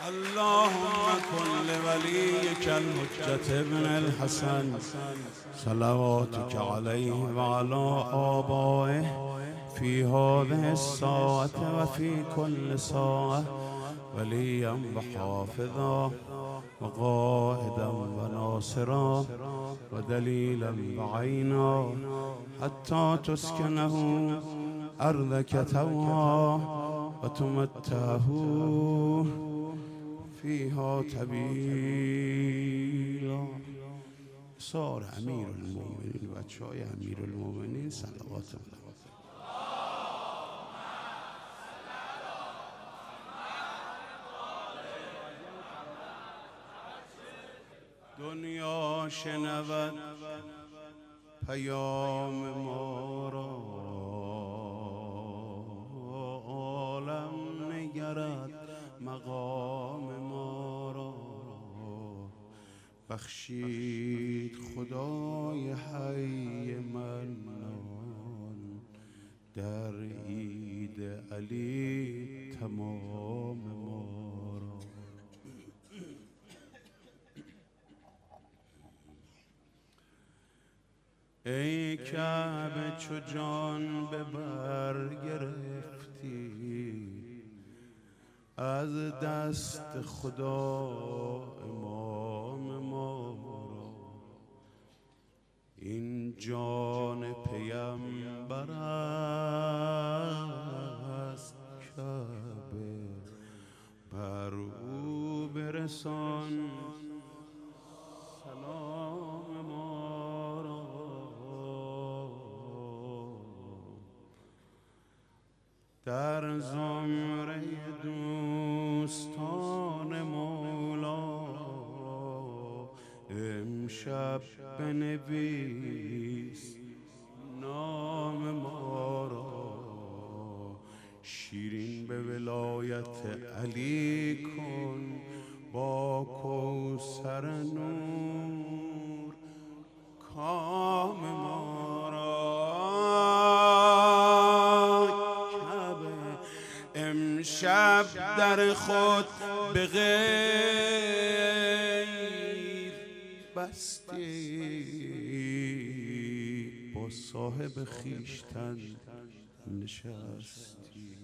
اللهم كن لوليك الحجة ابن الحسن صلواتك عليه وعلى آبائه في هذه الساعة وفي كل ساعة وليا وحافظا وقائدا وناصرا ودليلا وعينا حتى تسكنه أرضك طوعا وتمتعه فيها طويلا. صار أمير المؤمنين بچه‌های أمير المؤمنين صلوات الله. دنیا شنود پیام ما را، عالم نگرد مقام ما را. بخشید خدای حی منان در عید علی تمام ما را. ای کعبه چو جان به بر گرفتی از دست خدا امام ما را. این جان پیمبر است کعبه بر او برسان سلام ما را. در زمره دوستان مولا امشب بنویس نام ما را. شیرین به ولایت علی کن با کوثر نور کام ما را. امشب در خود به غیر بستی با صاحب خویشتن نشستی.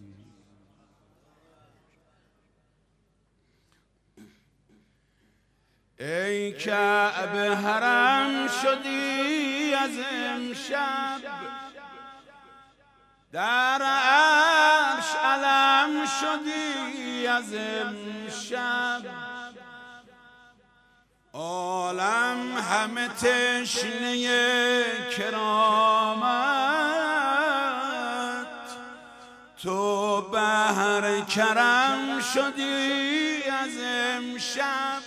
ای کعبه حرم شدی از امشب، در عرش علم شدی از امشب. عالم همه تشنه کرامت، تو بحر کرم شدی از امشب.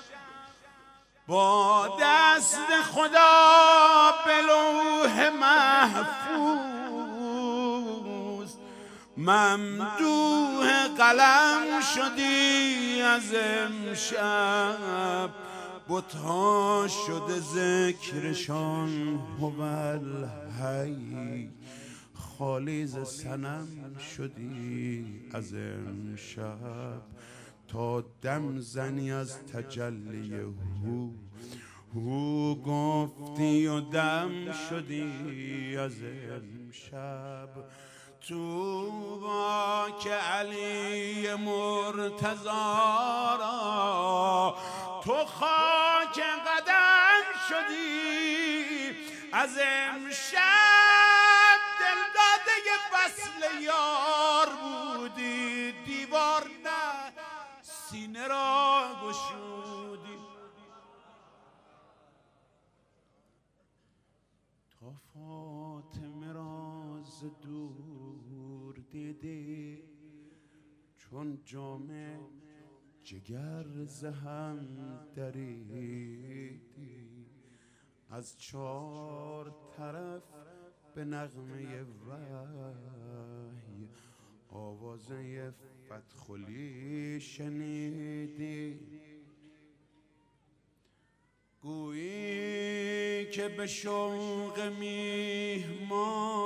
با دست خدا به لوح محفوظ ممدوح قلم شدی از امشب. بت‌ها شده ذکرشان هوال حی، خالی ز صنم شدی از امشب. تا دم زنی از تجلی هو گفتی و دم شدی از امشب. توبا که علی مرتضی را تو خاک قدم شدی از امشب. دلداده وصل یار بودی، دیوار نه سینه را گشودی. تا فاطمه را ز دور دیدی، چون جامه جگر ز هم دریدی. از چار طرف به نغمه وحی آوازه فتحعلی شنیدی. گویی که به شوق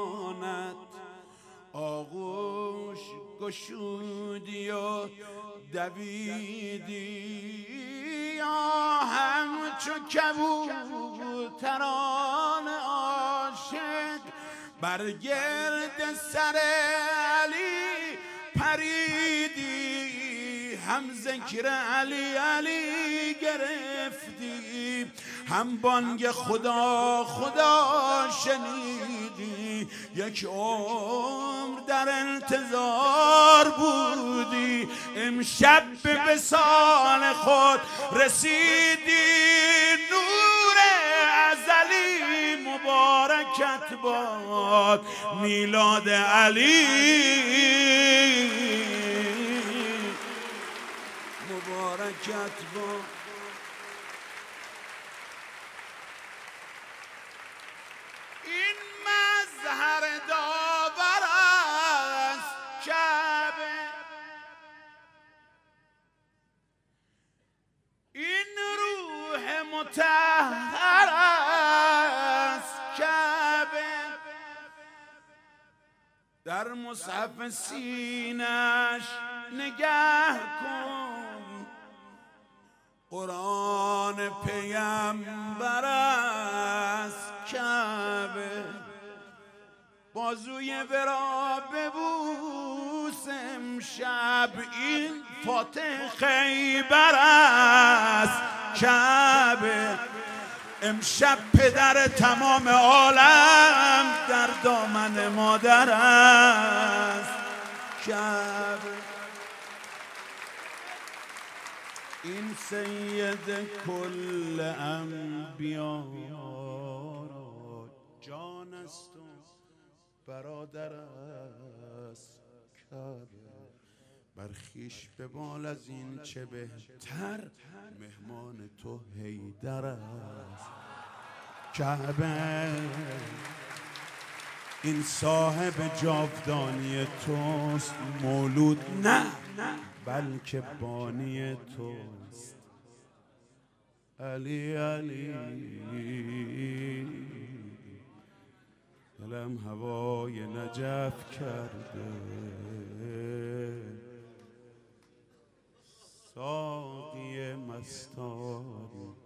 میهمانت آغوش گشودی و دویدی یا همچو کبوتران عاشق بر گرد سر علی پریدی، هم ذکر علی علی گرفتی، هم بانگ خدا خدا شنیدی، یک عمر در انتظار بودی، امشب به وصال خود رسیدی، نور ازلی مبارکت باد میلاد علی، مبارکت باد. این مظهر داور است کعبه، این روح مطهر است کعبه، در مصحف سینش نگه کن، قرآن پیامبر است کعبه، بازوی ورا ببوس امشب، این فاتح خیبر است کعبه، امشب پدر تمام عالم در دامن مادر است کعبه، این سید کل انبیا را جان است و برادر است کعبه، بر خویش ببال از این چه بهتر، مهمان تو حیدر است کعبه، این صاحب جاودانی توست، مولود نه بلکه بانی توست، علی علی دلم هوای نجف کرده، ساقی مستان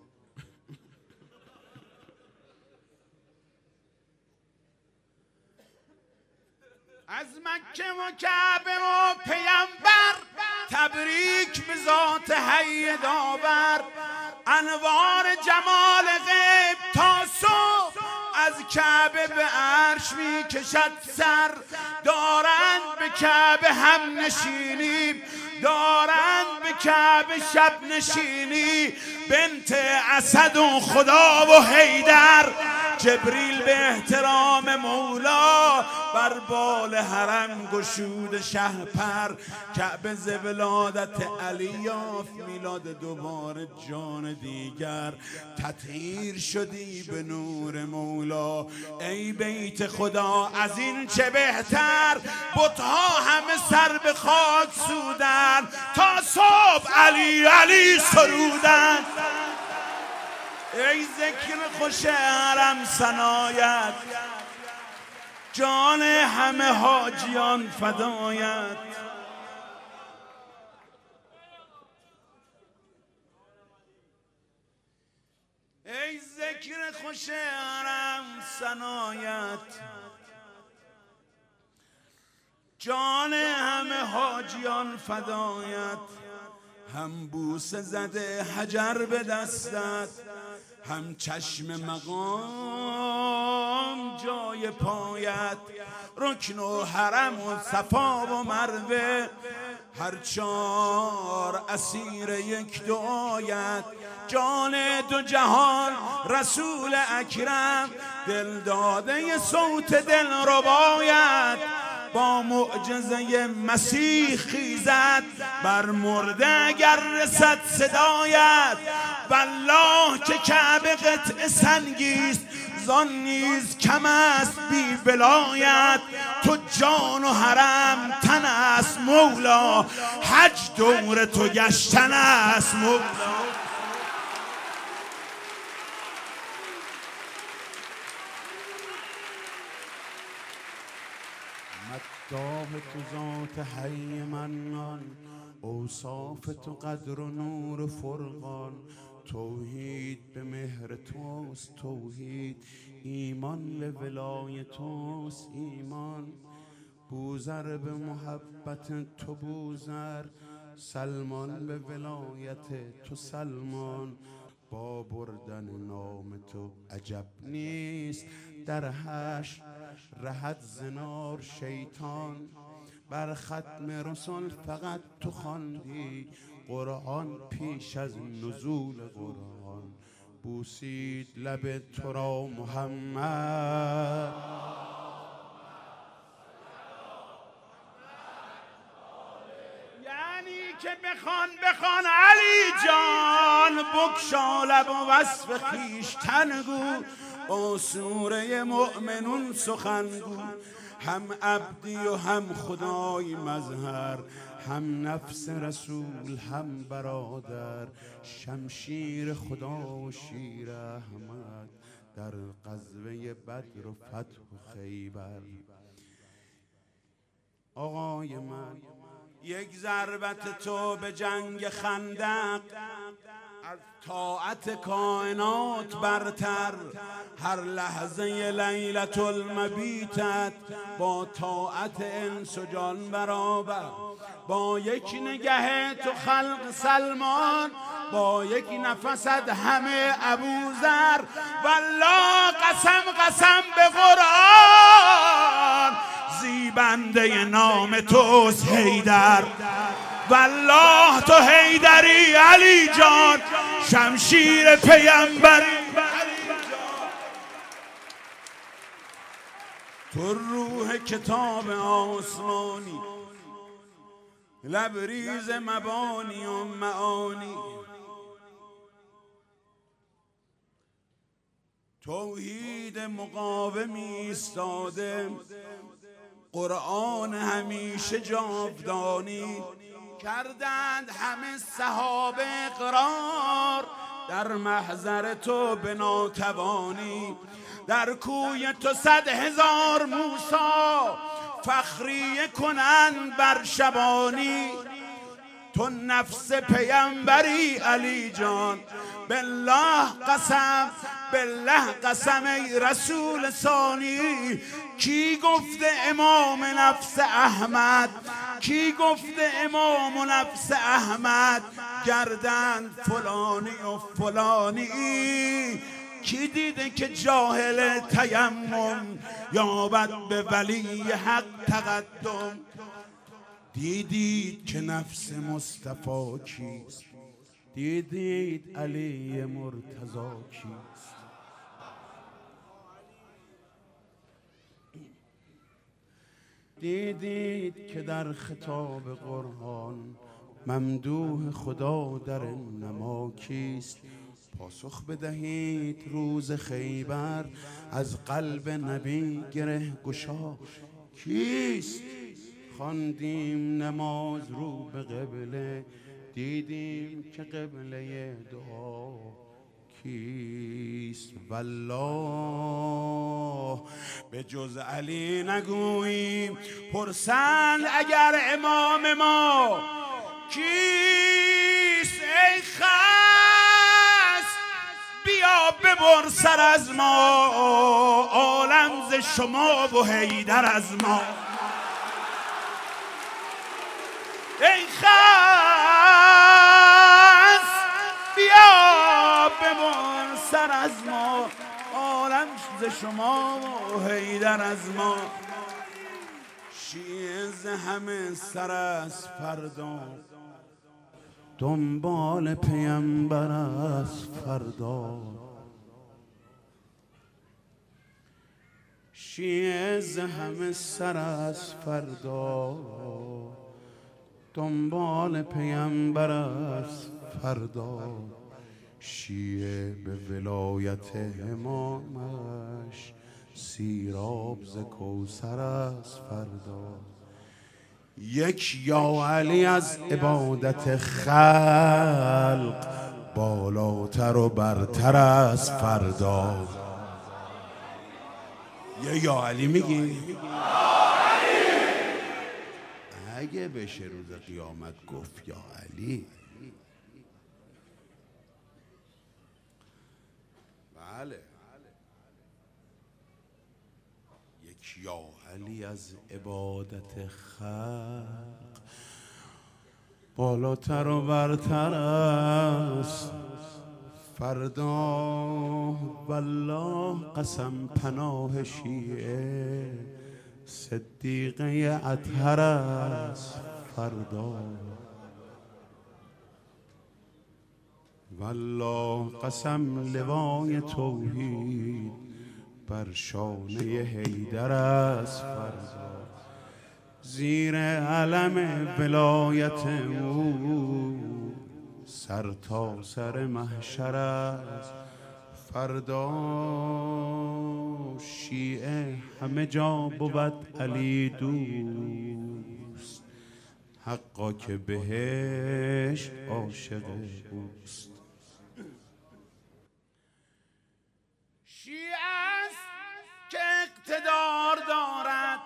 از مکه و کعبه و پیامبر، تبریک به ذات حی داور، انوار جمال غیب تا صبح از کعبه به عرش می کشد سر، دارند به کعبه هم نشینی، دارند به کعبه شب نشینی، بنت اسد و خدا و حیدر، جبریل به احترام مولا بر بال حرم گشود شهپر، کعبه ز ولادت علی یافت میلاد دوباره جان دیگر، تطهیر شدی به نور مولا، ای بیت خدا از این چه بهتر، بتها همه سر به خاک سودن، تا صبح علی علی سرودن، ای ذکر خوش حرم ثنایت، جان همه حاجیان فدایت، ای ذکر خوش حرم ثنایت، جان همه حاجیان فدایت، هم بوسه زده حجر به دستت، هم چشم مقام جای پایت، رکن و حرم و صفا و مروه، هر چار اسیر یک دعایت، جان دو جهان رسول اکرم، دل داده صوت دل ربایت، با معجزه مسیح خیزد، بر مرده اگر رسد صدایت، والله که کعبه قطع سنگیست، زان نیز کم است بی ولایت، تو جان و حرم تن است مولا، حج دور تو گشتن است مولا، مداح تو ذات حی منان، اوصاف تو قدر و نور فرقان، توحید به مهر توست توحید، ایمان به ولای توست ایمان. بوذر به محبت تو بوذر، سلمان به ولایت تو سلمان. با بردن نام تو عجب نیست، در حشر رهد زنار شیطان. بر ختم رسول فقط تو خواندی قرآن، پیش از نزول قرآن بوسید لب تو را محمد. یعنی که بخوان علی جان، بگشا لب و وصف خویشتن گو، با سوره مؤمنون سخن گو. هم عبدی و هم خدای مظهر، هم نفس رسول هم برادر. شمشیر خدا و شیر احمد، در غزوه بدر و فتح و خیبر. آقای من یک ضربت تو به جنگ خندق، از طاعت کائنات برتر. هر لحظه لیلة المبیتت، با طاعت انس و جان برابر. با یک نگه تو خلق سلمان، با یک نفست همه ابوذر. والله قسم به قرآن، زیبنده نام توست حیدر. والله تو حیدری علی جان، شمشیر پیمبری. تو روح کتاب آسمانی، لبریز مبانی و معانی. توحید مقاوم ایستاده، قرآن همیشه جاودانی. کردند همه صحابه اقرار، در محضر تو به ناتوانی. در کوی تو 100,000 موسی، فخریه کنند بر شبانی. تو نفس پیمبری علی جان، بالله قسم ای رسول ثانی. کی گفته امام نفس احمد، کی گفته امام نفس احمد، گردن فلانی و فلانی. کی دیده که جاهل تیمم، یابد به ولی حق تقدم. دیدید که نفس مصطفی کیست، دیدید علی مرتضی کیست. دیدید که در خطاب قرآن، ممدوح خدا در نما کیست. پاسخ بدهید روز خیبر، از قلب نبی گره گشا کیست. خواندیم نماز رو به قبله، دیدیم که قبله دعا کیست. والله به جز علی نگوییم، پرسند اگر امام ما کیست. ای خس بیا ببر سر از ما، عالم ز شما و حیدر از ما. ای خس بیا ببر سر از ما، عالم ز شما و حیدر از ما. شیعه ز همه سر از فردا، دنبال پیمبر از فردا. شیعه ز همه سر از فردا، دنبال پیمبر از فردا. شیعه به ولایت امامش، سیراب ز کوثر از فردا. یک یا علی از عبادت خلق، بالاتر و برتر از فردا. یه یا علی میگی؟ اگه بشه روز قیامت گفت یا علی. بله یک یا علی از عبادت خلق بالاتر و برتر است. فردا والله قسم پناه شیعه صدیقه اطهر است. فردا والله قسم لوای توحید بر شانه حیدر است. فردا زیر علم ولایت او سر تا سر محشر است. فردا شیعه همه جا بود علی دوست، حقا که بهشت عاشق اوست. شیعه است که اقتدار دارد،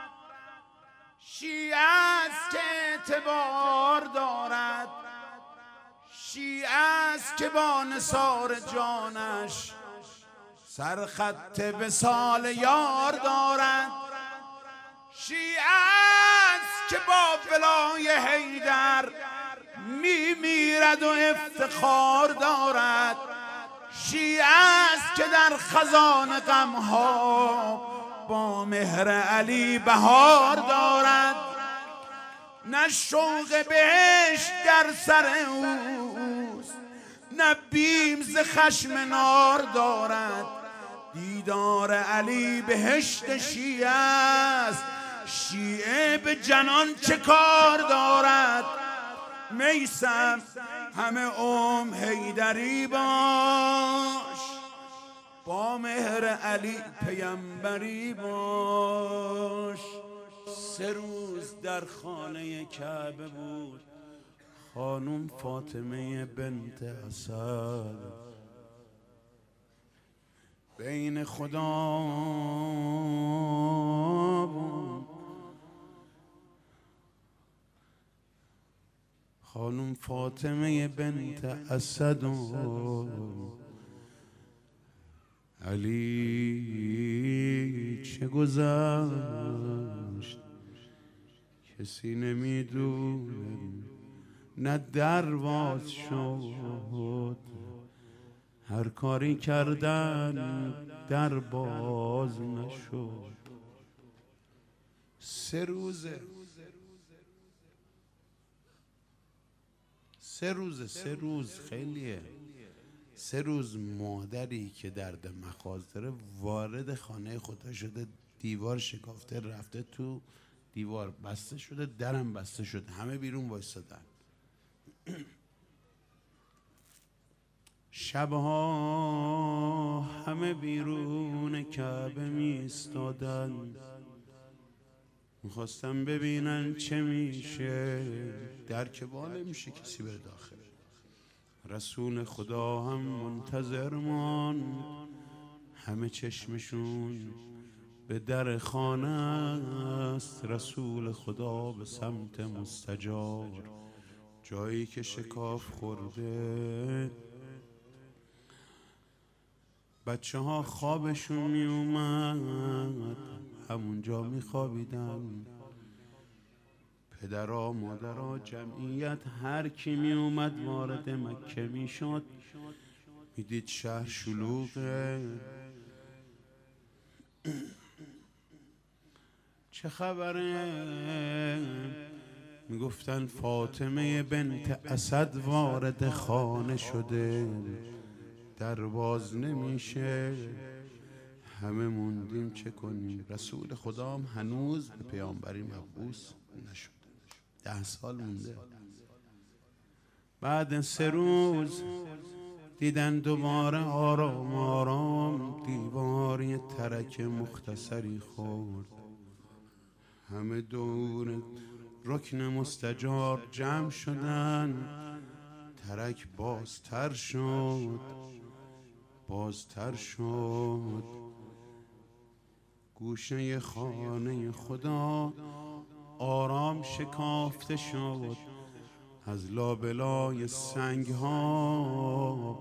شیعه است که اعتبار دارد، شیعه است که با نثار جانش سرخط وصال یار دارد، شیعه است که با ولای حیدر میمیرد و افتخار دارد، شیعه است که در خزان غمها با مهر علی بهار دارد. نه شوق بهشت در سر اوست، نه بیم ز خشم نار دارد. دیدار علی بهشت شیعه است، شیعه به جنان چه کار دارد. میثم همه حیدری باش، با مهر علی پیمبری باش. 3 روز در خانه کعبه بود خانم فاطمه بنت اسد، بین خدا بود. خانم فاطمه بنت اسد و علی چه گذشت کسی نمیدونه. نه در باز شد، هر کاری کردن در باز نشد. 3 روزه، 3 روز خیلیه. 3 روز مادری که درد مخاض داره وارد خانه خودش شده، دیوار شکافته رفته تو دیوار، بسته شده، درم بسته شده، همه بیرون وایسادن. شبها همه بیرون کعبه میستادن، میخواستن ببینن چه میشه. در که باله میشه کسی بره داخل. رسول خدا هم منتظر ماند، همه چشمشون به در خانه است. رسول خدا به سمت مستجار، جایی که شکاف خورده، بچه ها خوابشون می اومد، همونجا می خوابیدن. پدرها، مادرها، جمعیت، هر کی می اومد وارد مکه می شد، می دید شهر شلوغه. چه خبره؟ می گفتن فاطمه بنت اسد وارد خانه شده، در باز نمیشه. همه موندیم چه کنیم. رسول خدا هم هنوز به پیامبری مبعوث نشد، 10 سال مونده. بعد 3 روز دیدن دوباره آرام آرام دیوار یه ترک مختصری خورد. همه دور رکن مستجار جمع شدن. ترک بازتر شد، بازتر شد. گوشه خانه خدا آرام شکافته شد از لابلای سنگ ها.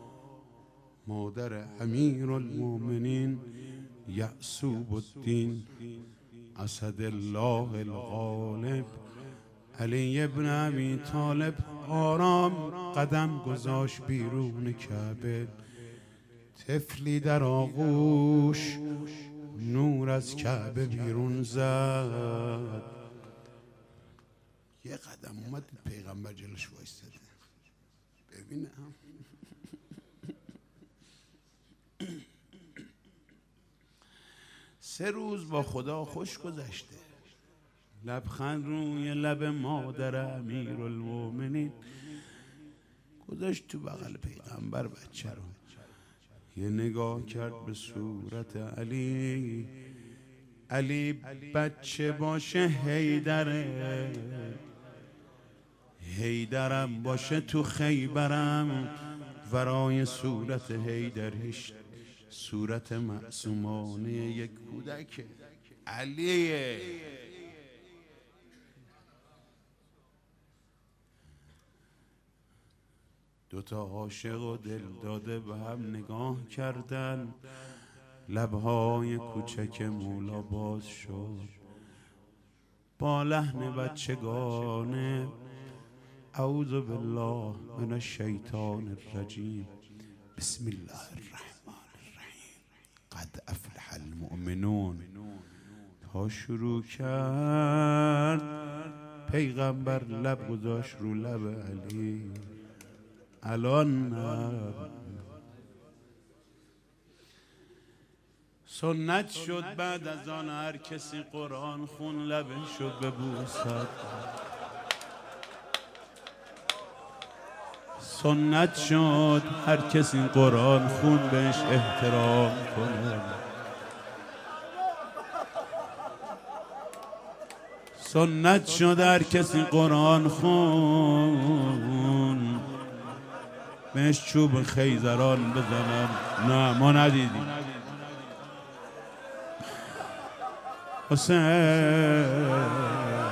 مادر امیرالمومنین یعصوب الدین اسدالله الغالب علی ابن ابی طالب آرام قدم گذاشت بیرون کعبه. طفلی در آغوش نور از کعبه بیرون زد. یه قدم اومد پیغمبر جلوش وایستاده. ببینم 3 روز با خدا خوش گذشته. لبخند روی لب مادر امیرالمومنین گذاشت تو بغل پیغمبر بچه رو. یه نگاه کرد به صورت علی. علی بچه باشه حیدره، حیدرم باشه تو خیبرم. ورای صورت حیدرش صورت معصومانه یک کودک علیه. دوتا عاشق و دل داده به هم نگاه کردن. لبهای کوچک مولا باز شد با لحن بچگانه. اعوذ بالله من الشیطان الرجیم بسم الله الرحمن الرحیم قد افلح المؤمنون. تا شروع کرد پیغمبر لب گذاشت رو لب علی. الان سنت شد بعد از آن هر کسی قرآن خون لبش شد ببوسد. سنت شد هر کسی قرآن خون بهش احترام کنه. سنت شد هر کسی قرآن خون بهش چوب خیزران بزنن. نه ما ندیدیم. حسین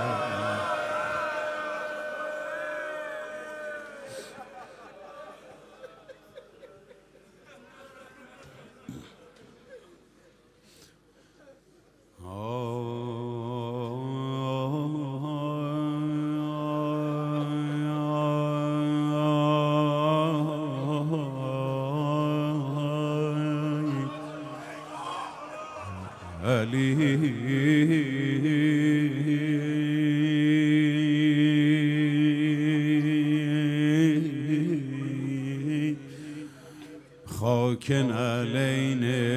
خاکن علینه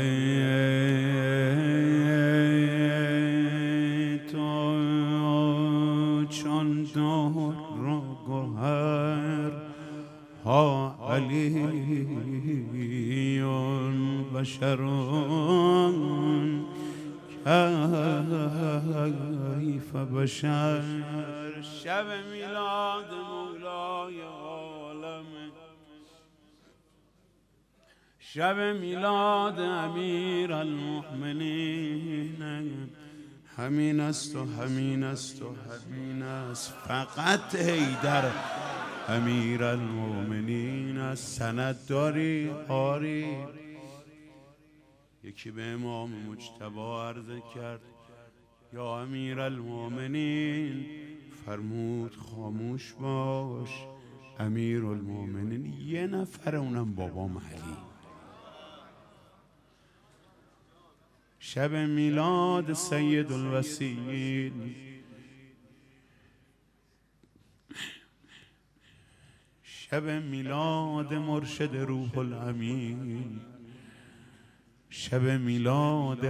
تو چون دار را گوهر ها علیون بشرون کیف بشر. شب میلاد مولای عالم، شب میلاد امیرالمؤمنین. همین است و همین است و همین است. فقط حیدر امیرالمؤمنین است. سند داری؟ آری. یکی به امام مجتبی عرض کرد یا امیرالمؤمنین، فرمود خاموش باش. امیرالمؤمنین یه نفر، اونم بابام علی. شب میلاد سید الوسیین، شب میلاد مرشد روح الامین، شب میلاد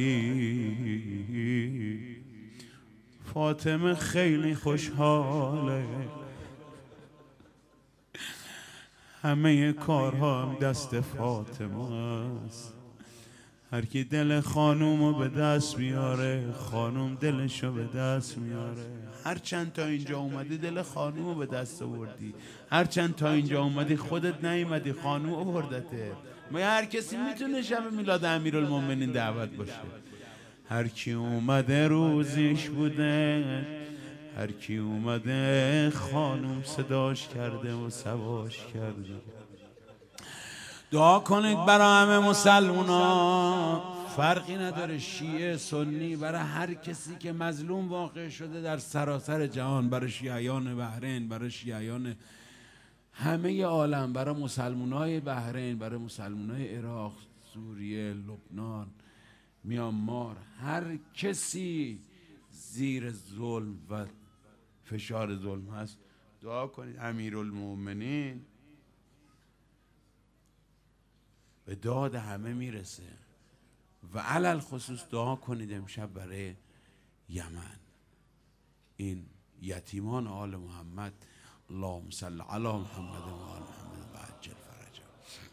علی. فاطمه خیلی خوشحاله، همه کارها هم دست فاطمه است. هر کی دل خانومو به دست میاره خانوم دلشو به دست میاره. هر چند تا اینجا اومدی دل خانومو به دست آوردی، هر چند تا اینجا اومدی خودت نیومدی خانوم آوردته. ما هر کسی میتونه شب میلاد امیرالمومنین دعوت باشه. هر کی اومده روزیش بوده هر کی اومده خانوم صداش کرده و سواش کرده. دعا کنید برای همه مسلمونا، فرقی نداره شیعه سنی، برای هر کسی که مظلوم واقع شده در سراسر جهان، برای شیعیان بحرین، برای شیعیان همه عالم، برای مسلمانای بحرین، برای مسلمانای عراق، سوریه، لبنان، میانمار، هر کسی زیر ظلم و فشار ظلم هست دعا کنید امیرالمومنین به داد همه میرسه. و علل خصوص دعا کنید امشب برای یمن، این یتیمان آل محمد. اللهم صل علی محمد و آل محمد و عجل فرجهم.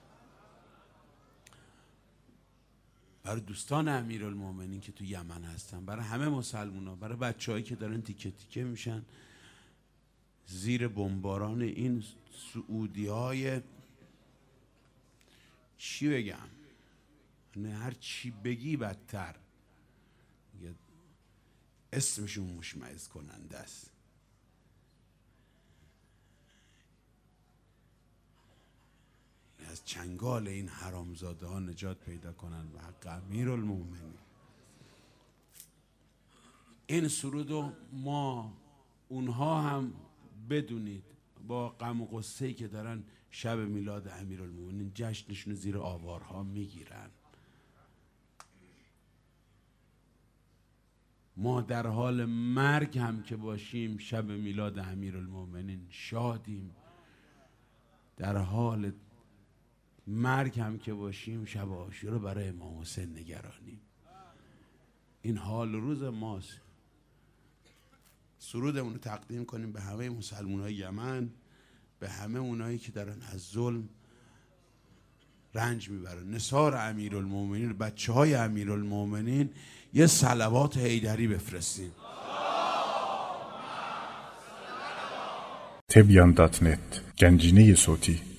برای دوستان امیرالمومنین که تو یمن هستن، برای همه مسلمونا، برای بچه‌هایی که دارن تیکه تیکه میشن زیر بمباران این سعودی‌های، چی بگم، نه هر چی بگی بدتر، اسمشون مشمئز کننده است. از چنگال این حرامزاده ها نجات پیدا کنن و حق امیرالمومنین. این سرودو ما اونها هم بدونید با غم و غصه‌ای که دارن شب میلاد امیرالمومنین جشنشون زیر آوارها میگیرن، ما در حال مرگ هم که باشیم شب میلاد امیرالمومنین شادیم، در حال مرگ هم که باشیم شب عاشورا برای امام حسین نگرانیم. این حال روز ماست. سرودمون رو تقدیم کنیم به همه مسلمانای یمن، به همه اونایی که دارن از ظلم رنج میبرن. نثار امیرالمومنین، بچه های امیرالمومنین، یه صلوات حیدری بفرستیم. تبیان.net گنجینه صوتی